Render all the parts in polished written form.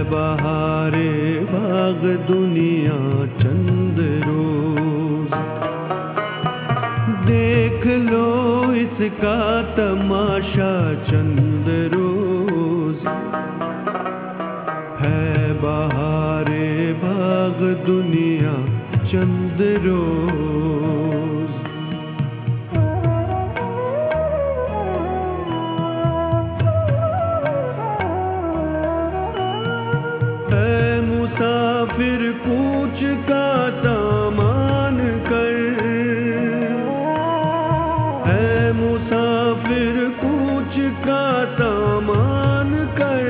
बहारे बाग दुनिया चंद रोज, देख लो इसका तमाशा चंद रोज। है बहारे बाग दुनिया चंद रोज। है मुसाफिर कूच का सामान कर, है मुसाफिर कूच का सामान कर।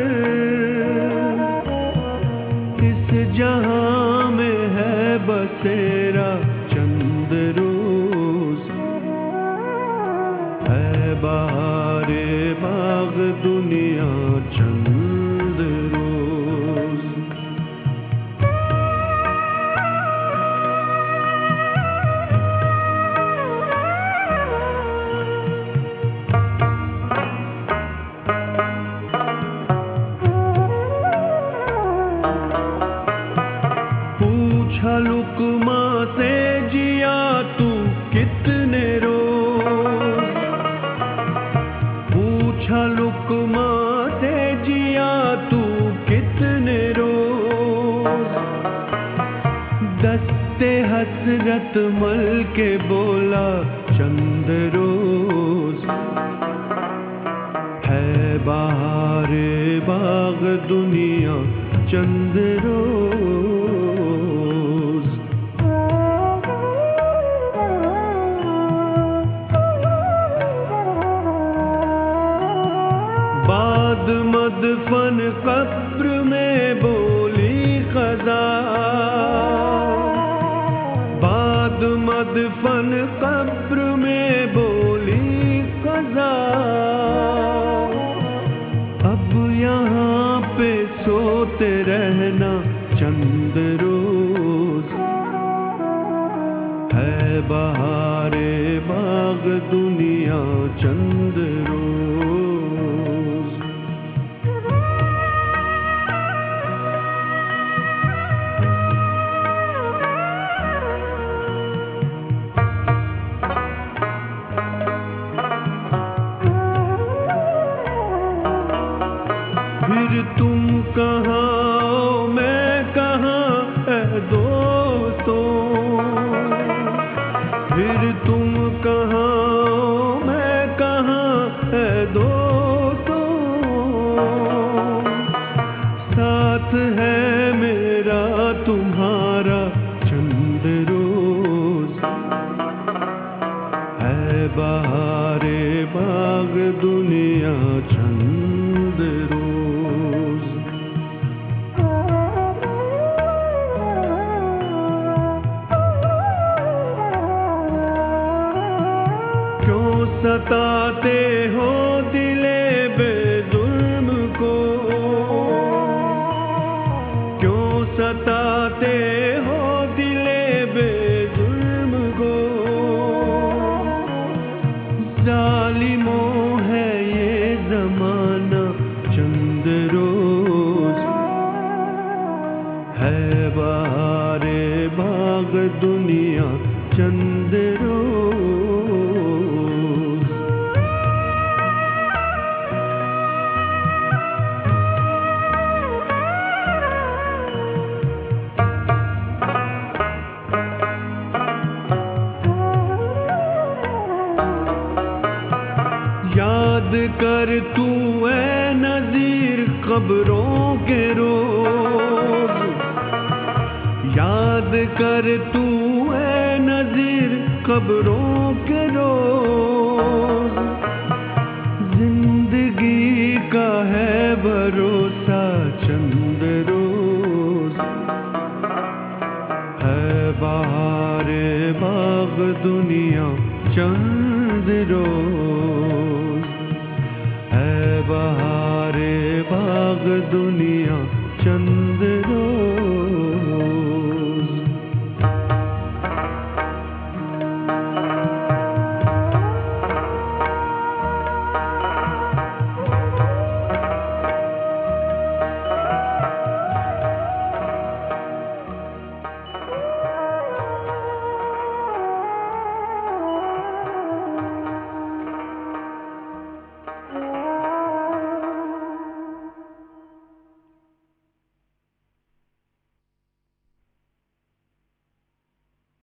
इस जहां में है बसेरा चंद रोज। है बहारे बाग दुनिया चंद रोज। पूछा लुकमा से जिया तू कितने रोज, पूछा लुकमा से जिया तू कितने रोज। दस्ते हसरत मल के बोला चंद रोज। है बहारे बाग दुनिया चंद रोज। बाद मदफन कब्र में बोली क़ज़ा, बाद मदफन कब्र में बोली क़ज़ा। अब यहाँ पे सोते रहना चंद रोज। है बहारे बाग दुनिया चंद रोज। फिर तुम कहाँ हो मैं कहाँ है दोस्तों, फिर तुम कहाँ हो मैं कहाँ है दोस्तों। साथ है मेरा तुम्हारा चंद रोज। है बहारे बाग दुनिया चंद रोज। क्यों सताते हो दिले बेजुर्म को, क्यों सताते हो दिले बेजुर्म को। जालिमों है ये जमाना चंद रोज। है बहारे बाग दुनिया चंद रोज। याद कर तू ऐ नज़ीर क़ब्रों के रोज, याद कर तू ऐ नज़ीर क़ब्रों के रोज। जिंदगी का है भरोसा चंद रोज। है बहारे बाग दुनिया चंद रोज। है बहारे बाग दुनिया चंद